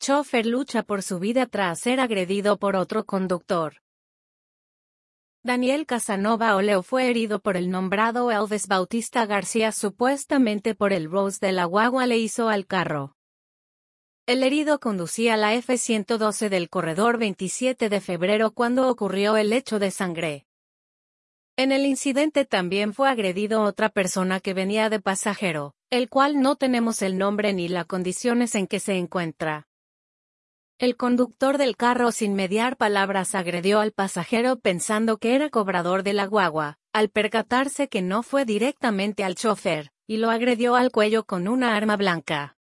Chófer lucha por su vida tras ser agredido por otro conductor. Daniel Casanova Oleo fue herido por el nombrado Elvis Bautista García supuestamente por el Rose de la guagua le hizo al carro. El herido conducía la F-112 del corredor 27 de febrero cuando ocurrió el hecho de sangre. En el incidente también fue agredido otra persona que venía de pasajero, el cual no tenemos el nombre ni las condiciones en que se encuentra. El conductor del carro sin mediar palabras agredió al pasajero pensando que era cobrador de la guagua, al percatarse que no fue directamente al chofer, y lo agredió al cuello con una arma blanca.